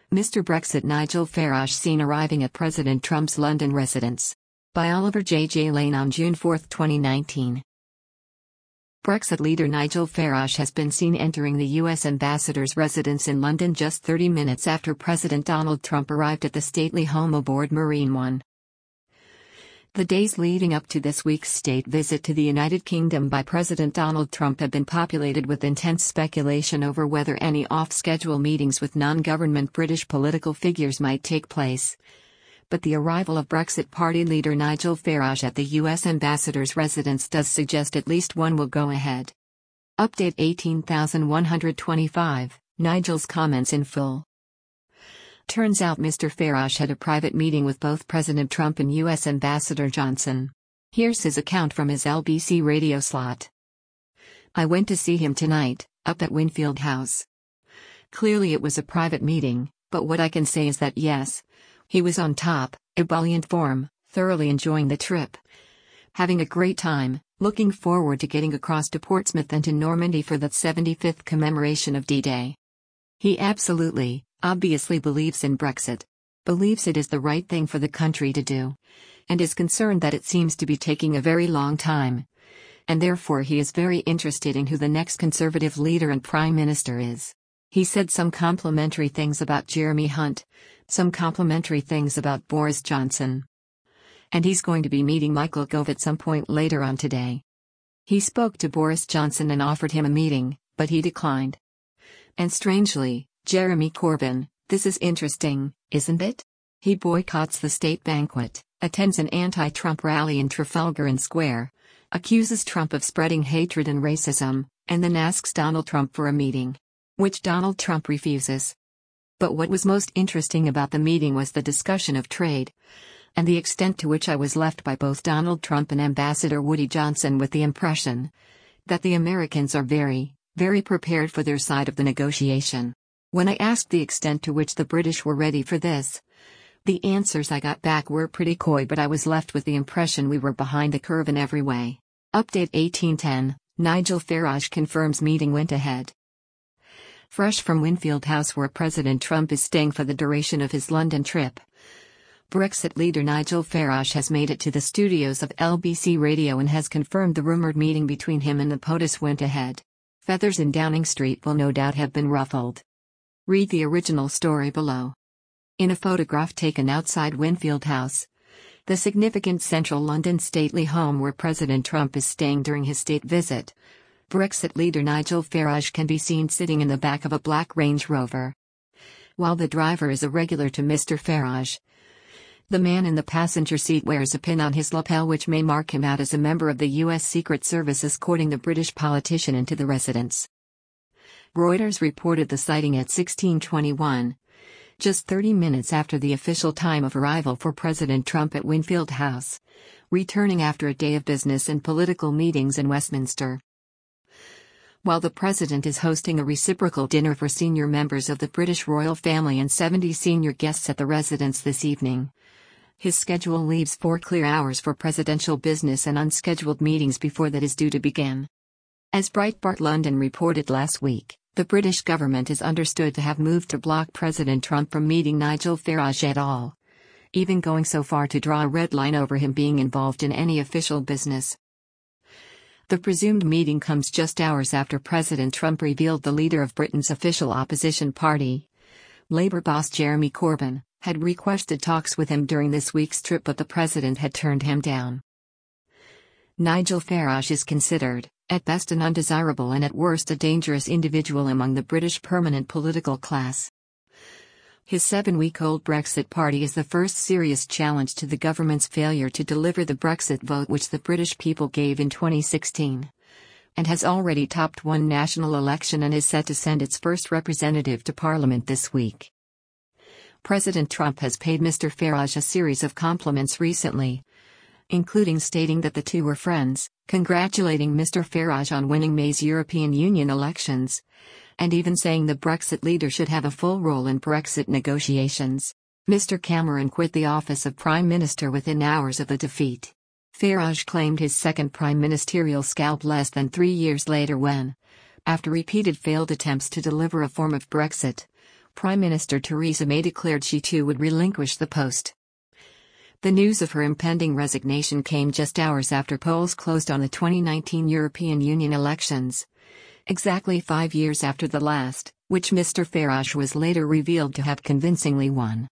Mr. Brexit Nigel Farage seen arriving at President Trump's London residence. By Oliver J. Lane on June 4, 2019. Brexit leader Nigel Farage has been seen entering the U.S. ambassador's residence in London just 30 minutes after President Donald Trump arrived at the stately home aboard Marine One. The days leading up to this week's state visit to the United Kingdom by President Donald Trump have been populated with intense speculation over whether any off-schedule meetings with non-government British political figures might take place. But the arrival of Brexit Party leader Nigel Farage at the U.S. ambassador's residence does suggest at least one will go ahead. Update 18,125, Nigel's comments in full. Turns out Mr. Farage had a private meeting with both President Trump and U.S. Ambassador Johnson. Here's his account from his LBC radio slot. I went to see him tonight, up at Winfield House. Clearly it was a private meeting, but what I can say is that yes, he was on top, ebullient form, thoroughly enjoying the trip. Having a great time, looking forward to getting across to Portsmouth and to Normandy for the 75th commemoration of D-Day. He obviously believes in Brexit. Believes it is the right thing for the country to do. And is concerned that it seems to be taking a very long time. And therefore he is very interested in who the next Conservative leader and Prime Minister is. He said some complimentary things about Jeremy Hunt, some complimentary things about Boris Johnson. And he's going to be meeting Michael Gove at some point later on today. He spoke to Boris Johnson and offered him a meeting, but he declined. And strangely, Jeremy Corbyn, this is interesting, isn't it? He boycotts the state banquet, attends an anti-Trump rally in Trafalgar Square, accuses Trump of spreading hatred and racism, and then asks Donald Trump for a meeting, which Donald Trump refuses. But what was most interesting about the meeting was the discussion of trade, and the extent to which I was left by both Donald Trump and Ambassador Woody Johnson with the impression that the Americans are very, very prepared for their side of the negotiation. When I asked the extent to which the British were ready for this, the answers I got back were pretty coy, but I was left with the impression we were behind the curve in every way. Update 1810, Nigel Farage confirms meeting went ahead. Fresh from Winfield House where President Trump is staying for the duration of his London trip, Brexit leader Nigel Farage has made it to the studios of LBC Radio and has confirmed the rumored meeting between him and the POTUS went ahead. Feathers in Downing Street will no doubt have been ruffled. Read the original story below. In a photograph taken outside Winfield House, the significant central London stately home where President Trump is staying during his state visit, Brexit leader Nigel Farage can be seen sitting in the back of a black Range Rover. While the driver is a regular to Mr. Farage, the man in the passenger seat wears a pin on his lapel which may mark him out as a member of the U.S. Secret Service escorting the British politician into the residence. Reuters reported the sighting at 16:21, just 30 minutes after the official time of arrival for President Trump at Winfield House, returning after a day of business and political meetings in Westminster. While the president is hosting a reciprocal dinner for senior members of the British royal family and 70 senior guests at the residence this evening, his schedule leaves 4 clear hours for presidential business and unscheduled meetings before that is due to begin. As Breitbart London reported last week, the British government is understood to have moved to block President Trump from meeting Nigel Farage at all, even going so far to draw a red line over him being involved in any official business. The presumed meeting comes just hours after President Trump revealed the leader of Britain's official opposition party, Labour boss Jeremy Corbyn, had requested talks with him during this week's trip, but the president had turned him down. Nigel Farage is considered, at best an undesirable and at worst a dangerous individual among the British permanent political class. His 7-week-old Brexit Party is the first serious challenge to the government's failure to deliver the Brexit vote which the British people gave in 2016, and has already topped one national election and is set to send its first representative to Parliament this week. President Trump has paid Mr. Farage a series of compliments recently, including stating that the two were friends, congratulating Mr. Farage on winning May's European Union elections, and even saying the Brexit leader should have a full role in Brexit negotiations. Mr. Cameron quit the office of Prime Minister within hours of the defeat. Farage claimed his second prime ministerial scalp less than 3 years later when, after repeated failed attempts to deliver a form of Brexit, Prime Minister Theresa May declared she too would relinquish the post. The news of her impending resignation came just hours after polls closed on the 2019 European Union elections. Exactly 5 years after the last, which Mr. Farage was later revealed to have convincingly won.